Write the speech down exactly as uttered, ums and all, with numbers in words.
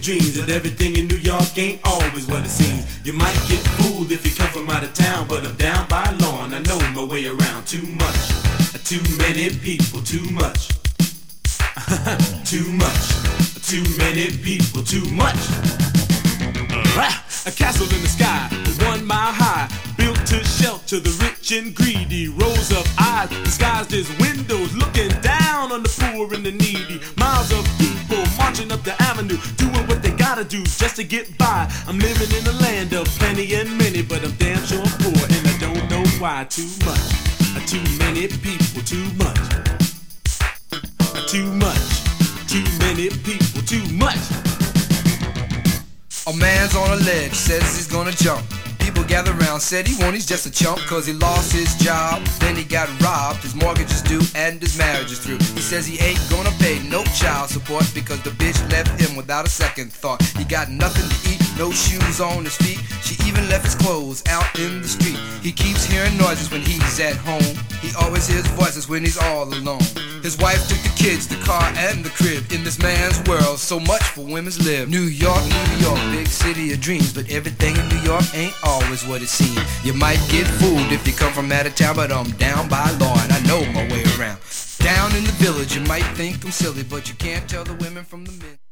dreams, and everything in New York ain't always what it seems. You might get fooled if you come from out of town, but I'm down by law and I know my way around. Too much, too many people, too much. Too much, too many people, too much. A castle in the sky, one mile high, built to shelter the rich and greedy. Rows of eyes disguised as windows, looking down on the poor and the needy. Miles of people marching up the avenue, doing what they gotta do just to get by. I'm living in a land of plenty and many, but I'm damn sure poor and I don't know why. Too much, too many people, too much. Too much, too many people, too much. A man's on a ledge, says he's gonna jump. People gather around, said he won't, he's just a chump. Cause he lost his job, then he got robbed. His mortgage is due and his marriage is through. He says he ain't gonna pay no child support because the bitch left him without a second thought. He got nothing to eat, no shoes on his feet. She even left his clothes out in the street. He keeps hearing noises when he's at home. He always hears voices when he's all alone. His wife took the kids, the car, and the crib. In this man's world, so much for women's live. New York, New York, big city of dreams. But everything in New York ain't always what it seems. You might get fooled if you come from out of town, but I'm down by law and I know my way around. Down in the village, you might think I'm silly, but you can't tell the women from the men.